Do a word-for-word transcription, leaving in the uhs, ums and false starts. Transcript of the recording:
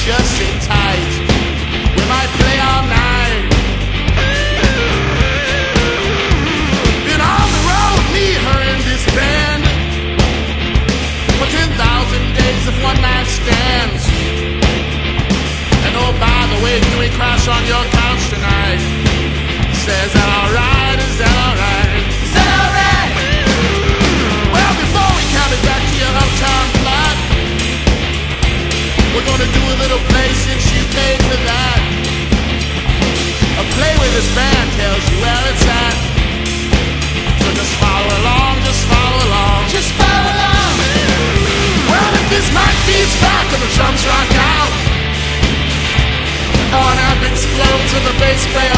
just sit tight. We might play all night. Been on the road, me, her, and this band for ten thousand days of one-night stands. And oh, by the way, can we crash on your couch tonight? Says that alright? Is that alright? Is that alright? Well, before we come back to your uptown flat, we're gonna do a little play since you paid for that. A play where this band tells you where it's at. So just follow along, just follow along. Just follow along. Well, if this mic beats back and the drums rock out, on our big explode to the bass player